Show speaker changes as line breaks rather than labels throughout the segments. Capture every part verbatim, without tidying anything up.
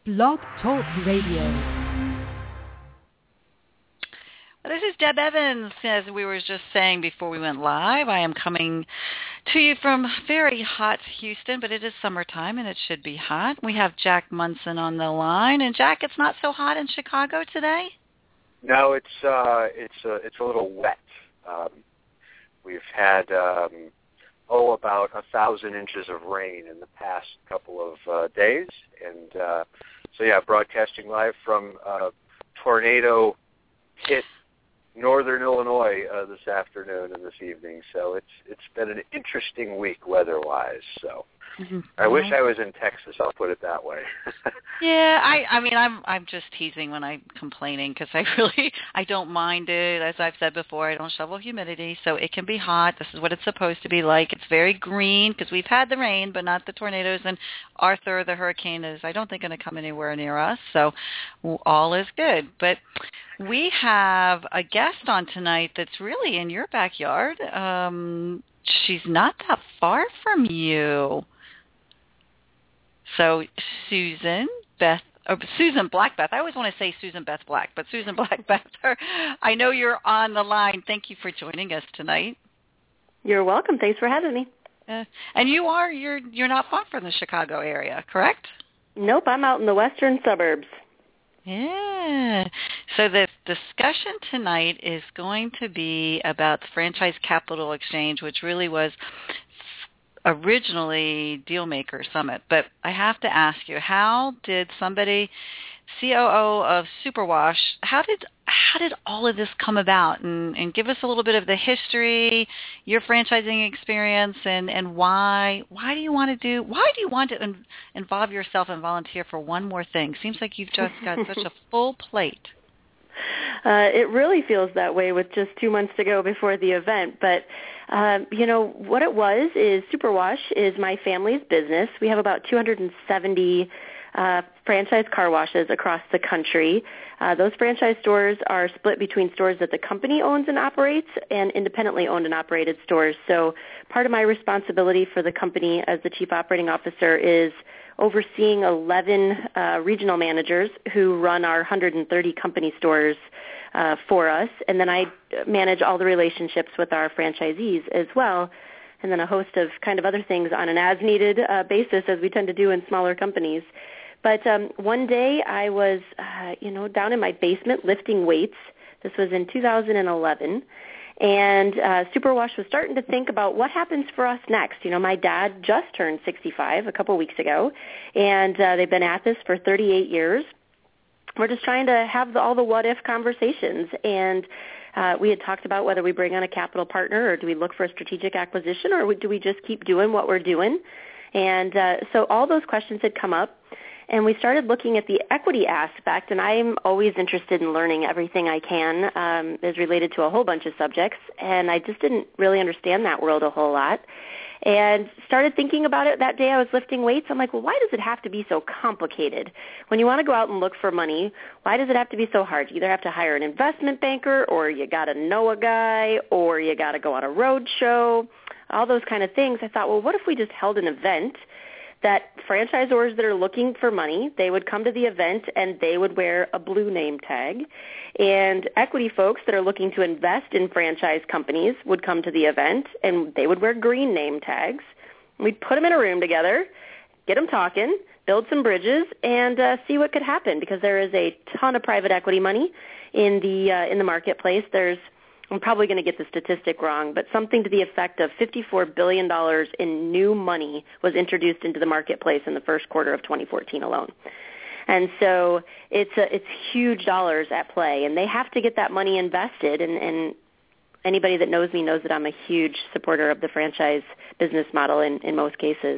Blog Talk Radio.
This is Deb Evans. As we were just saying before we went live, I am coming to you from very hot Houston, but it is summertime and it should be hot. We have Jack Munson on the line. And Jack, it's not so hot in Chicago today?
No, it's uh, it's uh, it's a little wet. Um, we've had um, oh about a thousand inches of rain in the past couple of uh, days, and uh, so yeah, broadcasting live from uh, tornado hit northern Illinois uh, this afternoon and this evening. So it's it's been an interesting week weather-wise. So mm-hmm. I wish I was in Texas. I'll put it that way.
yeah, I I mean I'm I'm just teasing when I'm complaining because I really I don't mind it. As I've said before, I don't shovel humidity, so it can be hot. This is what it's supposed to be like. It's very green because we've had the rain, but not the tornadoes. And Arthur, the hurricane, is I don't think going to come anywhere near us. So all is good. But we have a guest on tonight that's really in your backyard. Um, she's not that far from you. So Susan Beth, or Susan Blackbeth. I always want to say Susan Beth Black, but Susan Blackbeth, I know you're on the line. Thank you for joining us tonight.
You're welcome. Thanks for having me.
Uh, and you are, you're, you're not far from the Chicago area, correct?
Nope, I'm out in the western suburbs.
Yeah. So the discussion tonight is going to be about the Franchise Capital Exchange, which really was originally Dealmaker Summit. But I have to ask you, how did somebody, C O O of Superwash, how did how did all of this come about? And, and give us a little bit of the history, your franchising experience, and, and why why do you want to do why do you want to in, involve yourself and volunteer for one more thing? Seems like you've just got such a full plate.
Uh, it really feels that way with just two months to go before the event. But, um, you know, what it was is Superwash is my family's business. We have about two hundred seventy uh, franchise car washes across the country. Uh, those franchise stores are split between stores that the company owns and operates and independently owned and operated stores. So part of my responsibility for the company as the chief operating officer is overseeing eleven uh, regional managers who run our one hundred thirty company stores uh, for us. And then I manage all the relationships with our franchisees as well, and then a host of kind of other things on an as-needed uh, basis, as we tend to do in smaller companies. But um, one day I was, uh, you know, down in my basement lifting weights. This was in two thousand eleven. And uh, Superwash was starting to think about what happens for us next. You know, my dad just turned sixty-five a couple weeks ago, and uh, they've been at this for thirty-eight years. We're just trying to have the, all the what-if conversations. And uh, we had talked about whether we bring on a capital partner or do we look for a strategic acquisition or do we just keep doing what we're doing. And uh, so all those questions had come up. And we started looking at the equity aspect, and I'm always interested in learning everything I can um, as related to a whole bunch of subjects, and I just didn't really understand that world a whole lot. And started thinking about it that day I was lifting weights. I'm like, well, why does it have to be so complicated? When you want to go out and look for money, why does it have to be so hard? You either have to hire an investment banker, or you got to know a guy, or you got to go on a road show, all those kind of things. I thought, well, what if we just held an event that franchisors that are looking for money, they would come to the event and they would wear a blue name tag. And equity folks that are looking to invest in franchise companies would come to the event and they would wear green name tags. We'd put them in a room together, get them talking, build some bridges, and uh, see what could happen, because there is a ton of private equity money in the uh, in the marketplace. There's I'm probably going to get the statistic wrong, but something to the effect of fifty-four billion dollars in new money was introduced into the marketplace in the first quarter of twenty fourteen alone. And so it's a, it's huge dollars at play, and they have to get that money invested. And, and anybody that knows me knows that I'm a huge supporter of the franchise business model in, in most cases,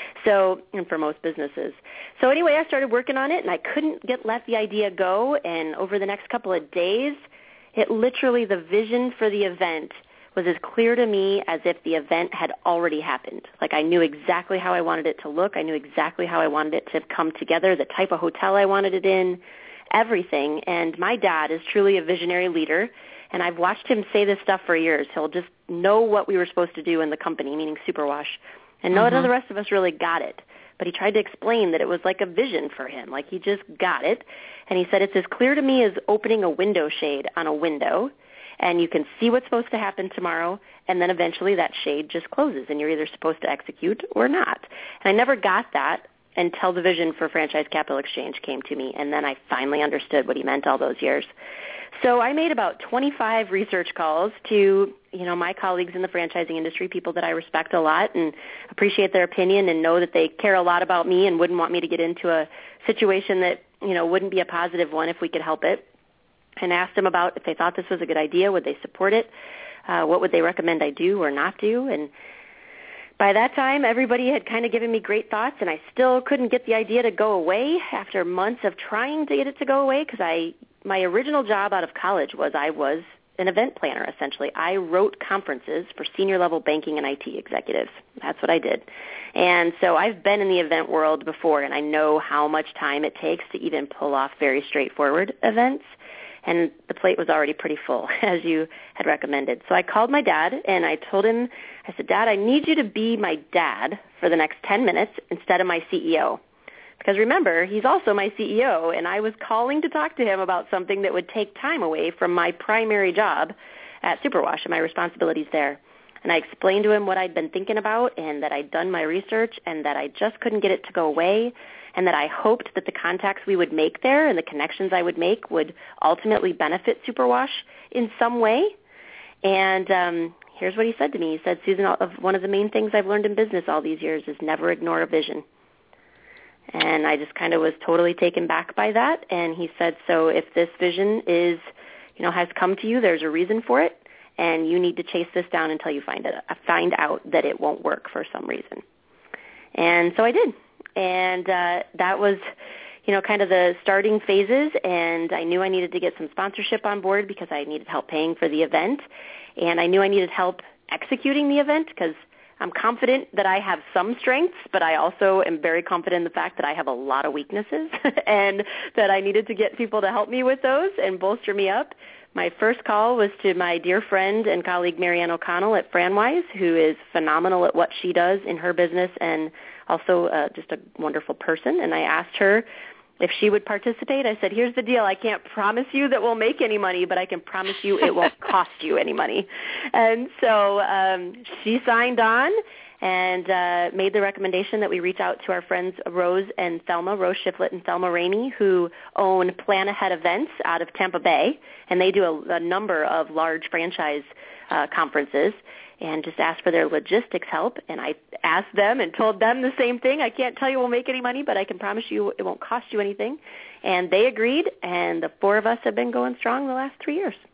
so and for most businesses. So anyway, I started working on it, and I couldn't get let the idea go. And over the next couple of days, it literally, the vision for the event was as clear to me as if the event had already happened. Like, I knew exactly how I wanted it to look. I knew exactly how I wanted it to come together, the type of hotel I wanted it in, everything. And my dad is truly a visionary leader, and I've watched him say this stuff for years. He'll just know what we were supposed to do in the company, meaning Superwash, and none mm-hmm. of the rest of us really got it. but he tried to explain that it was like a vision for him, like he just got it. And he said, it's as clear to me as opening a window shade on a window, and you can see what's supposed to happen tomorrow, and then eventually that shade just closes, and you're either supposed to execute or not. And I never got that until the vision for Franchise Capital Exchange came to me, and then I finally understood what he meant all those years. So I made about twenty-five research calls to, you know, my colleagues in the franchising industry, people that I respect a lot and appreciate their opinion and know that they care a lot about me and wouldn't want me to get into a situation that, you know, wouldn't be a positive one if we could help it, and asked them about if they thought this was a good idea, would they support it, uh, what would they recommend I do or not do. And by that time, everybody had kind of given me great thoughts, and I still couldn't get the idea to go away after months of trying to get it to go away, because I my original job out of college was I was an event planner, essentially. I wrote conferences for senior-level banking and I T executives. That's what I did. And so I've been in the event world before, and I know how much time it takes to even pull off very straightforward events. And the plate was already pretty full, as you had recommended. So I called my dad, and I told him, I said, Dad, I need you to be my dad for the next ten minutes instead of my C E O. Because remember, he's also my C E O, and I was calling to talk to him about something that would take time away from my primary job at Superwash and my responsibilities there. And I explained to him what I'd been thinking about and that I'd done my research and that I just couldn't get it to go away, and that I hoped that the contacts we would make there and the connections I would make would ultimately benefit Superwash in some way. And um, here's what he said to me. He said, Susan, one of the main things I've learned in business all these years is never ignore a vision. And I just kind of was totally taken back by that. And he said, so if this vision is, you know, has come to you, there's a reason for it, and you need to chase this down until you find it, find out that it won't work for some reason. And so I did. And uh, that was, you know, kind of the starting phases. And I knew I needed to get some sponsorship on board because I needed help paying for the event. And I knew I needed help executing the event because I'm confident that I have some strengths, but I also am very confident in the fact that I have a lot of weaknesses and that I needed to get people to help me with those and bolster me up. My first call was to my dear friend and colleague Marianne O'Connell at FranWise, who is phenomenal at what she does in her business and also uh, just a wonderful person. And I asked her if she would participate. I said, here's the deal. I can't promise you that we'll make any money, but I can promise you it won't cost you any money. And so um, she signed on and uh, made the recommendation that we reach out to our friends Rose and Thelma, Rose Shiflett and Thelma Rainey, who own Plan Ahead Events out of Tampa Bay, and they do a, a number of large franchise uh, conferences, and just asked for their logistics help. And I asked them and told them the same thing. I can't tell you we'll make any money, but I can promise you it won't cost you anything. And they agreed, and the four of us have been going strong the last three years.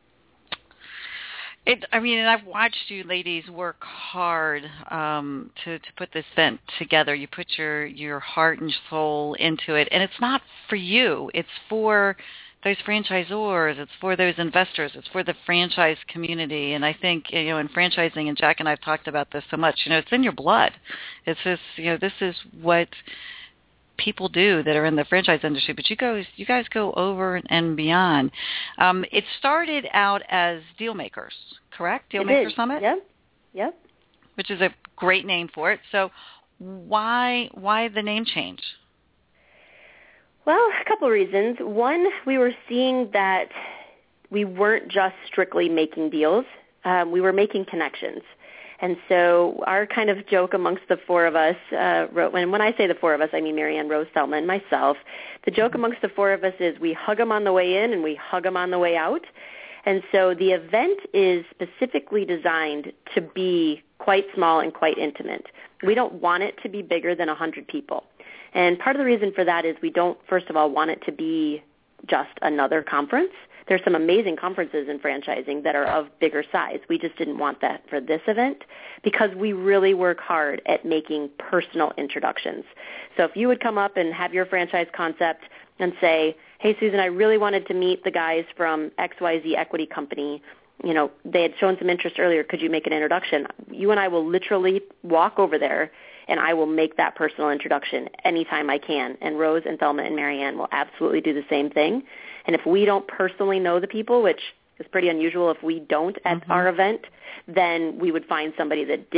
It, I mean, and I've watched you ladies work hard um, to, to put this event together. You put your, your heart and soul into it, and it's not for you. It's for those franchisors. It's for those investors. It's for the franchise community. And I think, you know, in franchising, and Jack and I have talked about this so much, you know, it's in your blood. It's just, you know, this is what people do that are in the franchise industry, but you guys, you guys go over and beyond. Um, it started out as Dealmakers, correct? Dealmaker Summit?
Yep, yep.
Which is a great name for it. So why why the name change?
Well, a couple of reasons. One, we were seeing that we weren't just strictly making deals. Um, we were making connections. And so our kind of joke amongst the four of us, uh, and when I say the four of us, I mean Marianne, Rose, Thelma, and myself, the joke amongst the four of us is we hug them on the way in and we hug them on the way out. And so the event is specifically designed to be quite small and quite intimate. We don't want it to be bigger than one hundred people. And part of the reason for that is we don't, first of all, want it to be just another conference. There's some amazing conferences in franchising that are of bigger size. We just didn't want that for this event because we really work hard at making personal introductions. So if you would come up and have your franchise concept and say, hey, Susan, I really wanted to meet the guys from X Y Z Equity Company. You know, they had shown some interest earlier. Could you make an introduction? You and I will literally walk over there, and I will make that personal introduction anytime I can. And Rose and Thelma and Marianne will absolutely do the same thing. And if we don't personally know the people, which is pretty unusual if we don't at mm-hmm. our event, then we would find somebody that did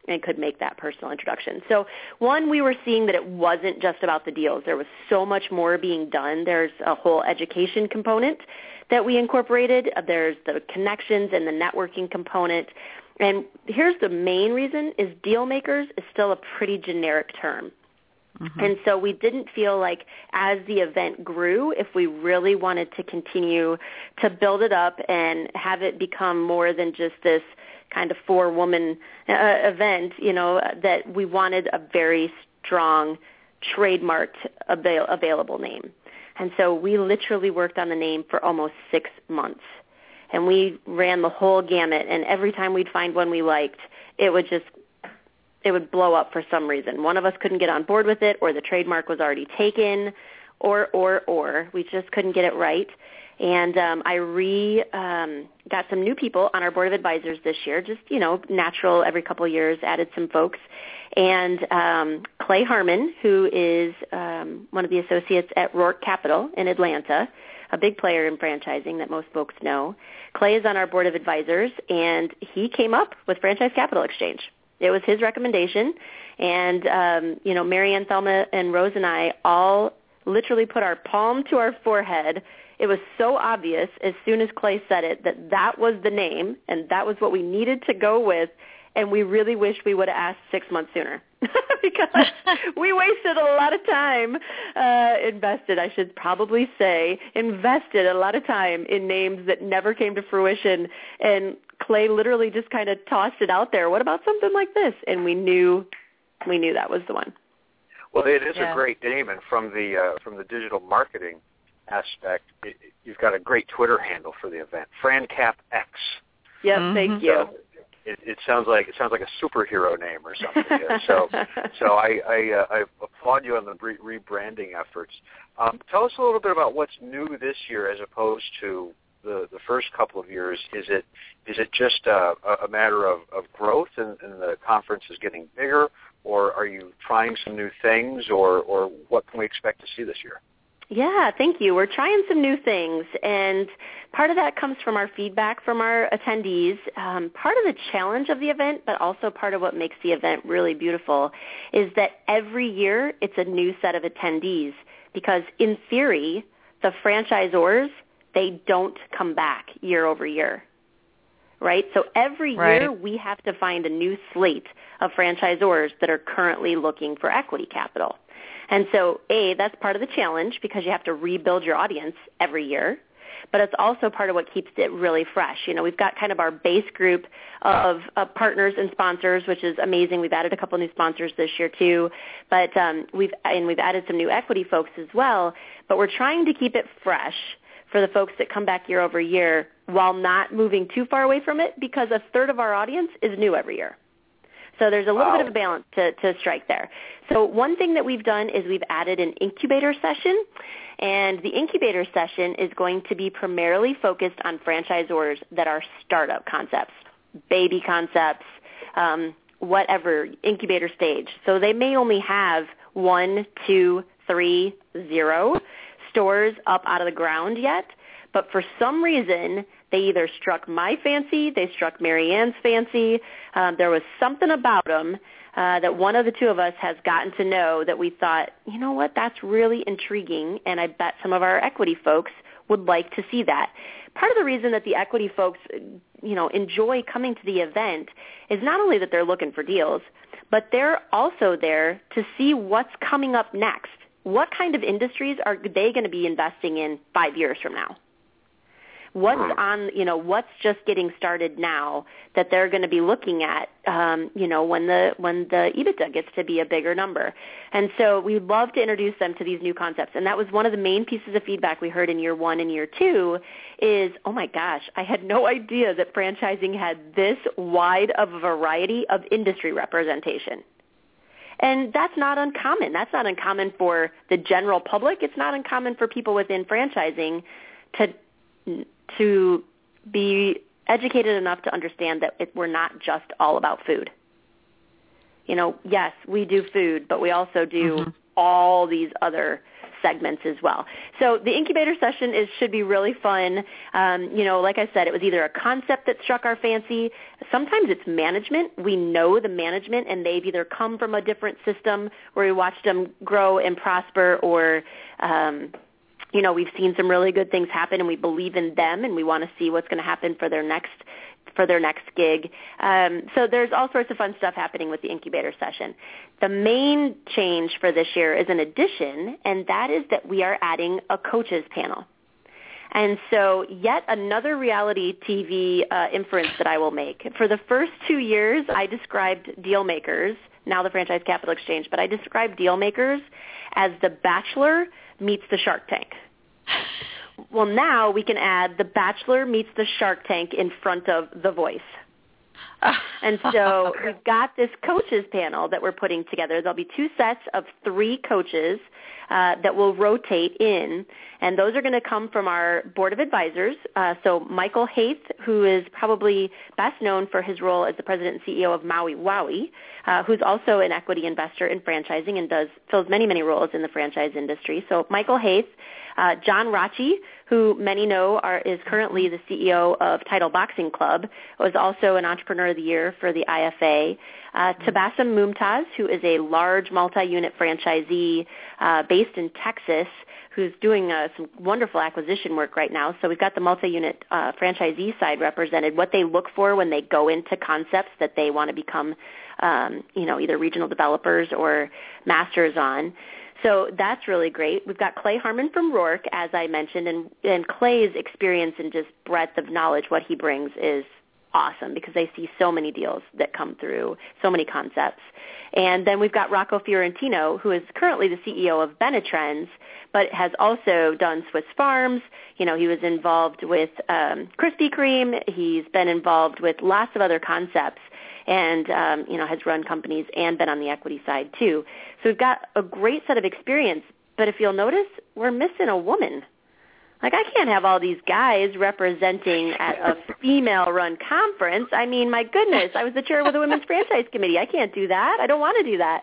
and could make that personal introduction. So one, we were seeing that it wasn't just about the deals. There was so much more being done. There's a whole education component that we incorporated. There's the connections and the networking component. And here's the main reason is deal makers is still a pretty generic term. Mm-hmm. And so we didn't feel like as the event grew, if we really wanted to continue to build it up and have it become more than just this kind of four-woman uh, event, you know, that we wanted a very strong trademarked avail- available name. And so we literally worked on the name for almost six months. And we ran the whole gamut, and every time we'd find one we liked, it would just it would blow up for some reason. One of us couldn't get on board with it, or the trademark was already taken, or, or, or. We just couldn't get it right. And um, I re um, got some new people on our board of advisors this year, just, you know, natural every couple of years, added some folks. And um, Clay Harmon, who is um, one of the associates at Rourke Capital in Atlanta, a big player in franchising that most folks know. Clay is on our board of advisors, and he came up with Franchise Capital Exchange. It was his recommendation, and, um, you know, Marianne, Thelma, and Rose and I all literally put our palm to our forehead. It was so obvious as soon as Clay said it that that was the name, and that was what we needed to go with, and we really wish we would have asked six months sooner because we wasted a lot of time, uh, invested, I should probably say, invested a lot of time in names that never came to fruition, and Clay literally just kind of tossed it out there. What about something like this? And we knew we knew that was the one.
Well, it is
yeah.
a great name, and from the uh, from the digital marketing aspect, it, you've got a great Twitter handle for the event, FranCap X.
Yep,
mm-hmm.
thank you.
So it, it sounds like it sounds like a superhero name or something. Yeah. So, so I I, uh, I applaud you on the re- rebranding efforts. Um, tell us a little bit about what's new this year as opposed to the the first couple of years. Is it is it just a, a matter of, of growth and, and the conference is getting bigger, or are you trying some new things, or, or what can we expect to see this year?
Yeah, thank you. We're trying some new things, and part of that comes from our feedback from our attendees. Um, part of the challenge of the event, but also part of what makes the event really beautiful, is that every year it's a new set of attendees because, in theory, the franchisors, they don't come back year over year, right? So every year
right.
we have to find a new slate of franchisors that are currently looking for equity capital. And so, A, that's part of the challenge because you have to rebuild your audience every year, but it's also part of what keeps it really fresh. You know, we've got kind of our base group of, of partners and sponsors, which is amazing. We've added a couple new sponsors this year too, but um, we've and we've added some new equity folks as well. But we're trying to keep it fresh for the folks that come back year over year while not moving too far away from it because a third of our audience is new every year. So there's a little
wow.
bit of a balance to, to strike there. So one thing that we've done is we've added an incubator session, and the incubator session is going to be primarily focused on franchisors that are startup concepts, baby concepts, um, whatever, incubator stage. So they may only have one, two, three, zero stores up out of the ground yet, but for some reason they either struck my fancy, they struck Marianne's fancy. Um, there was something about them uh, that one of the two of us has gotten to know that we thought, you know what, that's really intriguing, and I bet some of our equity folks would like to see that. Part of the reason that the equity folks, you know, enjoy coming to the event is not only that they're looking for deals, but they're also there to see what's coming up next. What kind of industries are they going to be investing in five years from now? What's on, you know, what's just getting started now that they're going to be looking at, um, you know, when the when the EBITDA gets to be a bigger number. And so we'd love to introduce them to these new concepts. And that was one of the main pieces of feedback we heard in year one and year two is, oh, my gosh, I had no idea that franchising had this wide of a variety of industry representation. And that's not uncommon. That's not uncommon for the general public. It's not uncommon for people within franchising to to be educated enough to understand that it, we're not just all about food. You know, yes, we do food, but we also do mm-hmm. all these other segments as well. So the incubator session is should be really fun. Um, you know, like I said, it was either a concept that struck our fancy. Sometimes it's management. We know the management, and they've either come from a different system where we watched them grow and prosper, or um, you know, we've seen some really good things happen, and we believe in them, and we want to see what's going to happen for their next for their next gig. Um, so there's all sorts of fun stuff happening with the incubator session. The main change for this year is an addition, and that is that we are adding a coaches panel. And so yet another reality T V uh, inference that I will make. For the first two years, I described deal makers, now the Franchise Capital Exchange, but I described deal makers as The Bachelor meets the Shark Tank. Well, now we can add The Bachelor meets the Shark Tank in front of The Voice. And so we've got this coaches panel that we're putting together. There'll be two sets of three coaches uh, that will rotate in, and those are going to come from our board of advisors. Uh, so Michael Haith, who is probably best known for his role as the president and C E O of Maui Wowie, uh, who's also an equity investor in franchising and does fills many, many roles in the franchise industry. So Michael Haith, uh, John Rachi, who many know are, is currently the C E O of Title Boxing Club, was also an Entrepreneur of the Year for the I F A. Uh, Tabassum Mumtaz, who is a large multi-unit franchisee uh, based in Texas, who's doing uh, some wonderful acquisition work right now. So we've got the multi-unit uh, franchisee side represented, what they look for when they go into concepts that they want to become, um, you know, either regional developers or masters on. So that's really great. We've got Clay Harmon from Rourke, as I mentioned, and, and Clay's experience and just breadth of knowledge, what he brings is awesome because they see so many deals that come through, so many concepts. And then we've got Rocco Fiorentino, who is currently the C E O of Benetrends, but has also done Swiss Farms. You know, he was involved with um, Krispy Kreme. He's been involved with lots of other concepts and, um, you know, has run companies and been on the equity side too. So we've got a great set of experience, but if you'll notice, we're missing a woman. Like, I can't have all these guys representing at a female-run conference. I mean, my goodness, I was the chair of the Women's Franchise Committee. I can't do that. I don't want to do that.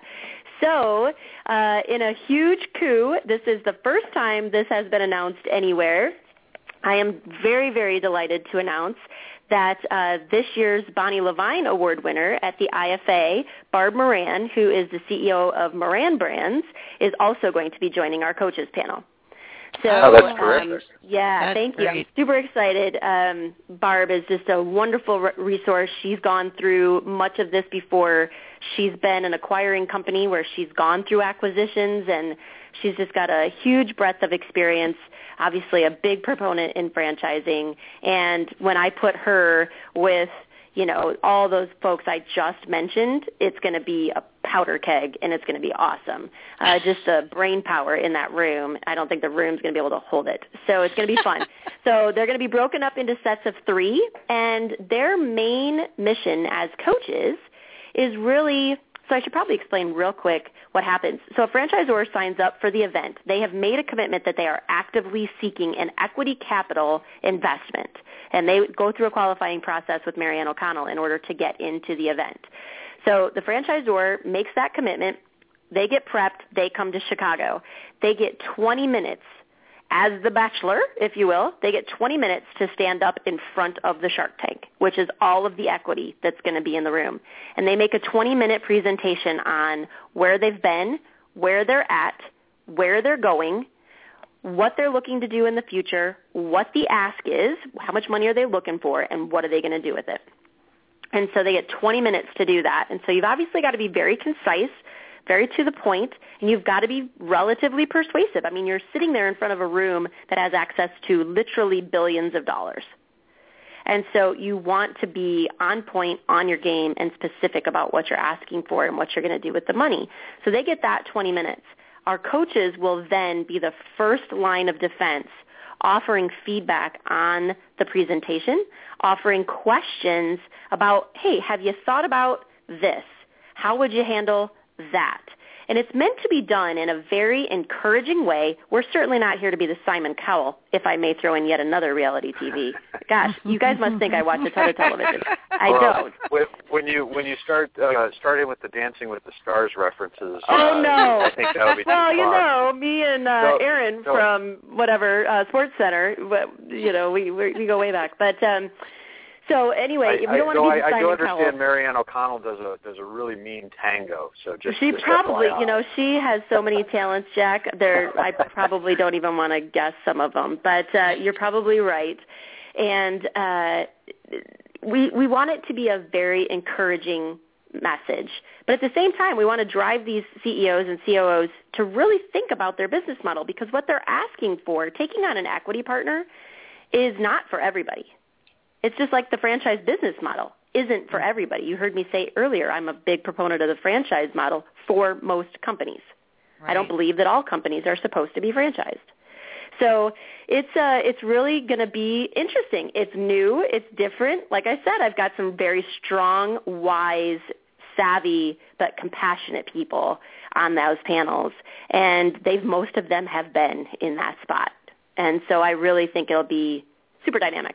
So uh, in a huge coup, this is the first time this has been announced anywhere. I am very, very delighted to announce that uh, this year's Bonnie Levine Award winner at the I F A, Barb Moran, who is the C E O of Moran Brands, is also going to be joining our coaches panel. So,
oh, that's terrific.
Um, yeah,
that's
thank you.
great.
I'm super excited. Um, Barb is just a wonderful re- resource. She's gone through much of this before. She's been an acquiring company where she's gone through acquisitions, and she's just got a huge breadth of experience, obviously a big proponent in franchising. And when I put her with, you know, all those folks I just mentioned, it's going to be a powder keg, and it's going to be awesome. Uh, just the brain power in that room, I don't think the room's going to be able to hold it. So it's going to be fun. So they're going to be broken up into sets of three, and their main mission as coaches is really, so I should probably explain real quick what happens. So a franchisor signs up for the event. They have made a commitment that they are actively seeking an equity capital investment, and they go through a qualifying process with Marianne O'Connell in order to get into the event. So the franchisor makes that commitment. They get prepped. They come to Chicago. They get twenty minutes as the bachelor, if you will. They get twenty minutes to stand up in front of the Shark Tank, which is all of the equity that's going to be in the room. And they make a twenty-minute presentation on where they've been, where they're at, where they're going, what they're looking to do in the future, what the ask is, how much money are they looking for, and what are they going to do with it. And so they get twenty minutes to do that. And so you've obviously got to be very concise, very to the point, and you've got to be relatively persuasive. I mean, you're sitting there in front of a room that has access to literally billions of dollars. And so you want to be on point, on your game, and specific about what you're asking for and what you're going to do with the money. So they get that twenty minutes. Our coaches will then be the first line of defense, offering feedback on the presentation, offering questions about, hey, have you thought about this? How would you handle that? And it's meant to be done in a very encouraging way. We're certainly not here to be the Simon Cowell, if I may throw in yet another reality T V. Gosh, you guys must think I watch a ton of television. I
well,
don't.
When you when you start uh, starting with the Dancing with the Stars references,
oh
uh,
no!
I think that would be too
well, you
far.
know, me and uh,
so,
Aaron
so,
from whatever uh, Sports Center, you know, we we, we go way back. But um, so anyway,
I,
we don't
I,
want
so
to be the
I,
Simon
I do understand
Cowell.
Marianne O'Connell does a does a really mean tango. So just
she
just
probably,
F Y I.
you know, she has so many talents, Jack. There, I probably don't even want to guess some of them. But uh, you're probably right, and uh, we we want it to be a very encouraging message. But at the same time, we want to drive these C E Os and C O Os to really think about their business model, because what they're asking for, taking on an equity partner, is not for everybody. It's just like the franchise business model isn't for everybody. You heard me say earlier, I'm a big proponent of the franchise model for most companies. Right. I don't believe that all companies are supposed to be franchised. So it's uh, it's really going to be interesting. It's new. It's different. Like I said, I've got some very strong, wise, savvy, but compassionate people on those panels, and they've most of them have been in that spot. And so I really think it'll be super dynamic.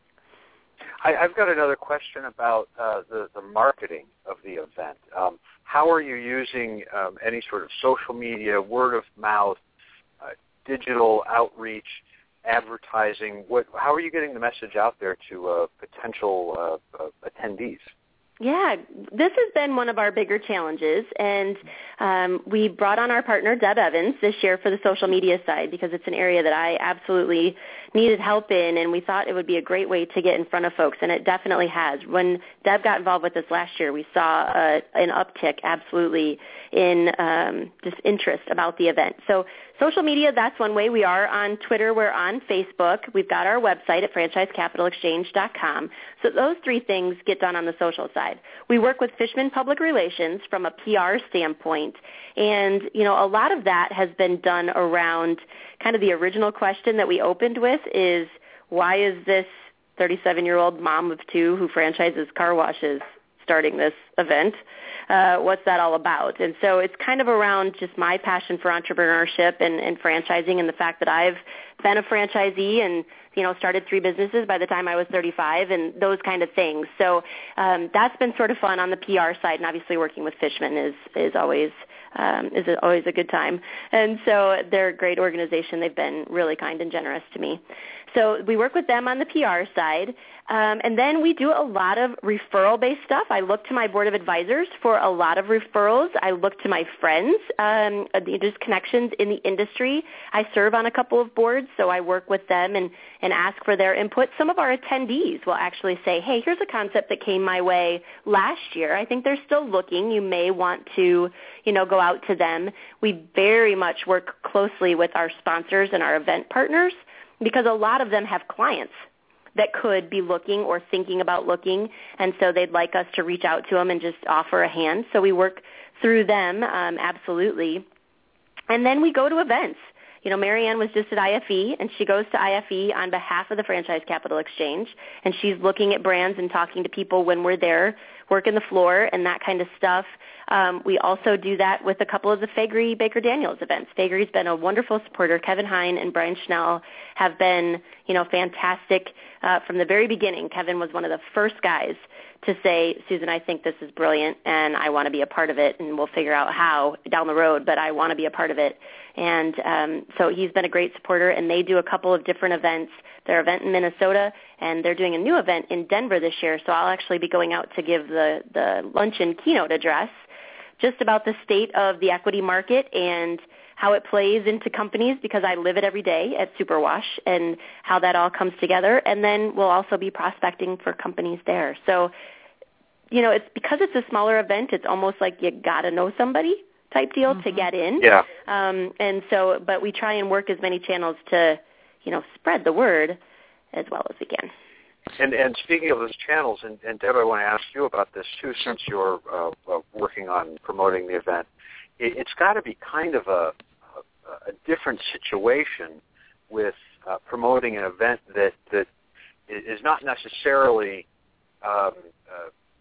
I, I've got another question about uh, the, the marketing of the event. Um, how are you using um, any sort of social media, word of mouth, uh, digital outreach, advertising? What, how are you getting the message out there to uh, potential uh, uh, attendees?
Yeah, this has been one of our bigger challenges, and um, we brought on our partner, Deb Evans, this year for the social media side, because it's an area that I absolutely needed help in, and we thought it would be a great way to get in front of folks, and it definitely has. When Deb got involved with us last year, we saw a, an uptick, absolutely, in um, just interest about the event. So social media, that's one way. We are on Twitter. We're on Facebook. We've got our website at franchise capital exchange dot com. So those three things get done on the social side. We work with Fishman Public Relations from a P R standpoint, and, you know, a lot of that has been done around kind of the original question that we opened with is, why is this thirty-seven-year-old mom of two who franchises car washes starting this event? Uh, what's that all about? And so it's kind of around just my passion for entrepreneurship and, and franchising, and the fact that I've been a franchisee and, you know, started three businesses by the time I was thirty-five, and those kind of things. So um, that's been sort of fun on the P R side, and obviously working with Fishman is is always um, is always a good time. And so they're a great organization. They've been really kind and generous to me. So we work with them on the P R side, um, and then we do a lot of referral-based stuff. I look to my board of advisors for a lot of referrals. I look to my friends, um, just connections in the industry. I serve on a couple of boards, so I work with them and, and ask for their input. Some of our attendees will actually say, hey, here's a concept that came my way last year. I think they're still looking. You may want to, you know, go out to them. We very much work closely with our sponsors and our event partners, because a lot of them have clients that could be looking or thinking about looking, and so they'd like us to reach out to them and just offer a hand. So we work through them, um, absolutely. And then we go to events. You know, Marianne was just at I F E, and she goes to I F E on behalf of the Franchise Capital Exchange, and she's looking at brands and talking to people when we're there, working the floor and that kind of stuff. Um, we also do that with a couple of the Faegre Baker Daniels events. Faegre's been a wonderful supporter. Kevin Hine and Brian Schnell have been, you know, fantastic uh, from the very beginning. Kevin was one of the first guys to say, Susan, I think this is brilliant, and I want to be a part of it, and we'll figure out how down the road, but I want to be a part of it. And um, so he's been a great supporter, and they do a couple of different events. Their event in Minnesota, and they're doing a new event in Denver this year, so I'll actually be going out to give the, the luncheon keynote address just about the state of the equity market and how it plays into companies, because I live it every day at Superwash, and how that all comes together. And then we'll also be prospecting for companies there. So, you know, it's because it's a smaller event, it's almost like you got to know somebody type deal mm-hmm. to get in.
Yeah.
Um, and so, but we try and work as many channels to, you know, spread the word as well as we can.
And, and speaking of those channels, and, and Deb, I want to ask you about this too, since you're uh, uh, working on promoting the event. It, it's got to be kind of a, a, a different situation with uh, promoting an event that, that is not necessarily um, uh,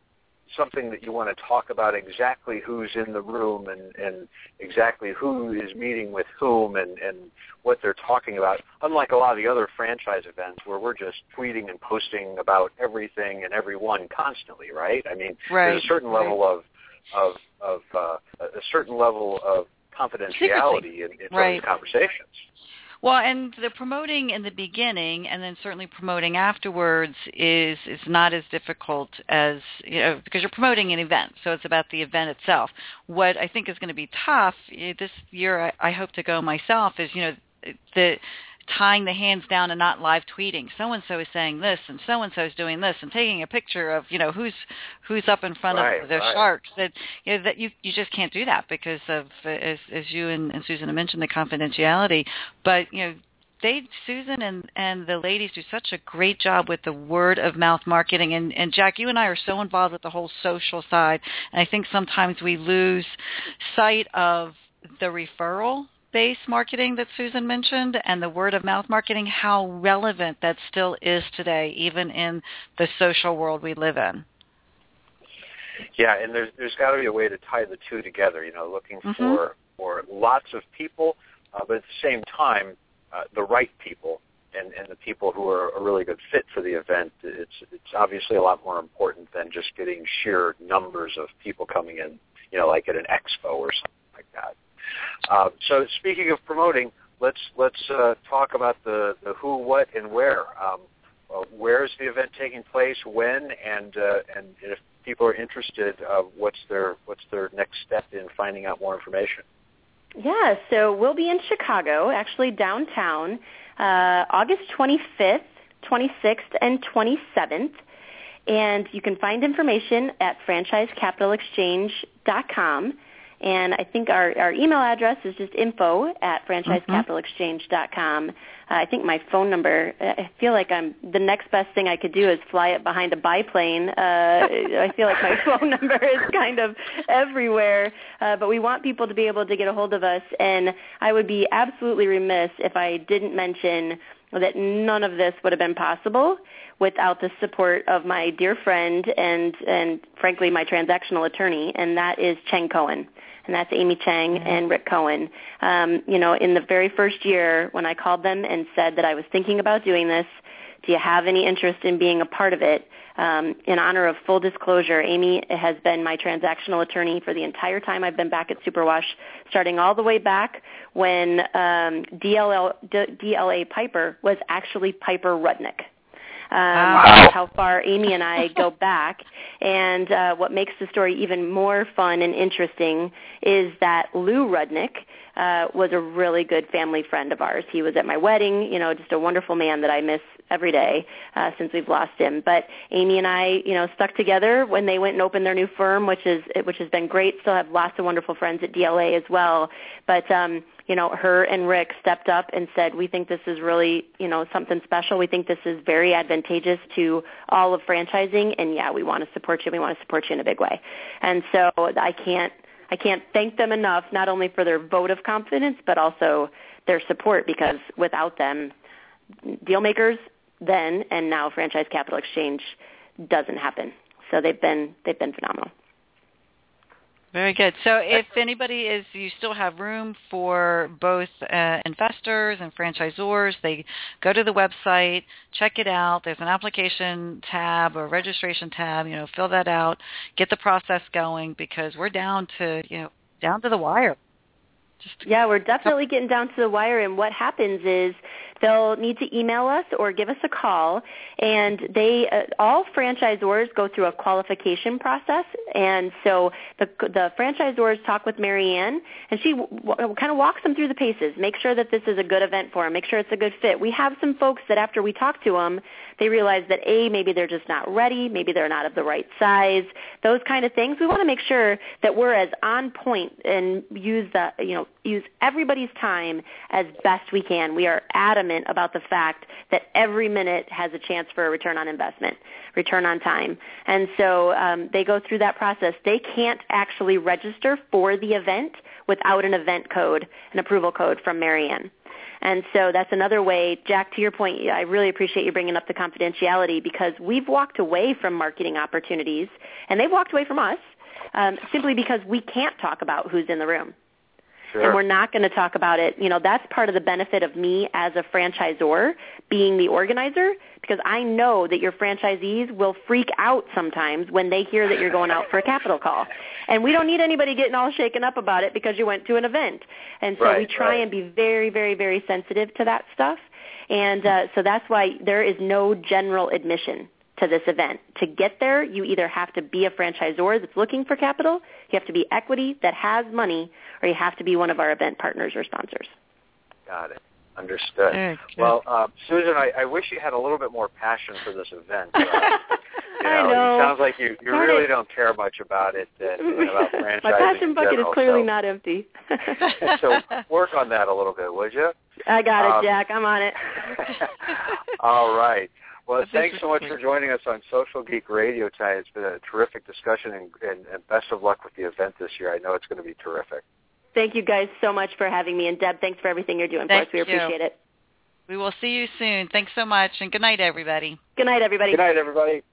something that you want to talk about exactly who's in the room and, and exactly who is meeting with whom and, and what they're talking about, unlike a lot of the other franchise events where we're just tweeting and posting about everything and everyone constantly, right? I mean,
right.
there's a certain
right.
level of of, of uh, a certain level of confidentiality in, in
right.
those conversations.
Well, and the promoting in the beginning and then certainly promoting afterwards is is not as difficult as, you know, because you're promoting an event, so it's about the event itself. What I think is going to be tough this year, I, I hope to go myself, is, you know, the tying the hands down and not live tweeting. So-and-so is saying this, and so-and-so is doing this, and taking a picture of, you know, who's who's up in front
right,
of the
right.
sharks. That, you know, that you, you just can't do that because of, as, as you and, and Susan mentioned, the confidentiality. But, you know, they, Susan and, and the ladies do such a great job with the word-of-mouth marketing. And, and, Jack, you and I are so involved with the whole social side, and I think sometimes we lose sight of the referral base marketing that Susan mentioned and the word-of-mouth marketing, how relevant that still is today, even in the social world we live in.
Yeah, and there's there's got to be a way to tie the two together, you know, looking
mm-hmm.
for, for lots of people, uh, but at the same time, uh, the right people and, and the people who are a really good fit for the event. It's, it's obviously a lot more important than just getting sheer numbers of people coming in, you know, like at an expo or something like that. Uh, so speaking of promoting, let's let's uh, talk about the, the who, what, and where. Um, uh, where is the event taking place? When? And uh, and if people are interested, uh, what's their what's their next step in finding out more information?
Yeah, so we'll be in Chicago, actually downtown, uh, August twenty-fifth, twenty-sixth, and twenty-seventh. And you can find information at franchise capital exchange dot com. And I think our, our email address is just info at franchise capital exchange dot com. Uh, I think my phone number, I feel like I'm the next best thing I could do is fly it behind a biplane. Uh, I feel like my phone number is kind of everywhere. Uh, but we want people to be able to get a hold of us. And I would be absolutely remiss if I didn't mention that none of this would have been possible without the support of my dear friend and, and frankly, my transactional attorney, and that is Cheng Cohen. And that's Amy Cheng mm-hmm. and Rick Cohen. Um, you know, in the very first year when I called them and said that I was thinking about doing this, do you have any interest in being a part of it? Um, in honor of full disclosure, Amy has been my transactional attorney for the entire time I've been back at Superwash, starting all the way back when um, D L L, D L A Piper was actually Piper Rudnick. Um, wow. That's how far Amy and I go back. And uh, what makes the story even more fun and interesting is that Lou Rudnick uh, was a really good family friend of ours. He was at my wedding, you know, just a wonderful man that I miss every day uh, since we've lost him. But Amy and I, you know, stuck together when they went and opened their new firm, which is which has been great. Still have lots of wonderful friends at D L A as well. But um, you know, her and Rick stepped up and said, we think this is really, you know, something special. We think this is very advantageous to all of franchising, and yeah, we want to support you. We want to support you in a big way. And so I can't, I can't thank them enough, not only for their vote of confidence, but also their support, because without them, Dealmakers then and now Franchise Capital Exchange doesn't happen. So they've been, they've been phenomenal.
Very good. So if anybody is, you still have room for both uh, investors and franchisors. They go to the website, check it out. There's an application tab or registration tab. You know, fill that out, get the process going, because we're down to, you know, down to the wire. Just
yeah, we're definitely getting down to the wire. And what happens is they'll need to email us or give us a call, and they uh, all franchisors go through a qualification process. And so the the franchisors talk with Marianne, and she w- w- kind of walks them through the paces, make sure that this is a good event for them, make sure it's a good fit. We have some folks that after we talk to them, they realize that A, maybe they're just not ready, maybe they're not of the right size, those kind of things. We want to make sure that we're as on point and use the, you know, use everybody's time as best we can. We are adamant about the fact that every minute has a chance for a return on investment, return on time. And so um, they go through that process. They can't actually register for the event without an event code, an approval code from Marianne. And so that's another way. Jack, to your point, I really appreciate you bringing up the confidentiality, because we've walked away from marketing opportunities, and they've walked away from us um, simply because we can't talk about who's in the room.
Sure.
And we're not going to talk about it. You know, that's part of the benefit of me as a franchisor being the organizer, because I know that your franchisees will freak out sometimes when they hear that you're going out for a capital call. And we don't need anybody getting all shaken up about it because you went to an event. And so
right,
we try
right.
and be very, very, very sensitive to that stuff. And uh, so that's why there is no general admission to this event. To get there, you either have to be a franchisor that's looking for capital, you have to be equity that has money, or you have to be one of our event partners or sponsors.
Got it. Understood.
Very
well, uh, Susan, I, I wish you had a little bit more passion for this event. Uh, you know,
I know.
It sounds like you, you really don't care much about it, and, and about franchising.
My passion
in
bucket
general,
is clearly
so.
not empty.
So work on that a little bit, would you?
I got it,
um,
Jack. I'm on it.
All right. Well, thanks so much
sweet.
for joining us on Social Geek Radio tonight. It's been a terrific discussion, and, and, and best of luck with the event this year. I know it's going to be terrific.
Thank you guys so much for having me. And Deb, thanks for everything you're doing
Thank
for us. We
you.
appreciate it.
We will see you soon. Thanks so much, and good night, everybody.
Good night, everybody.
Good night, everybody.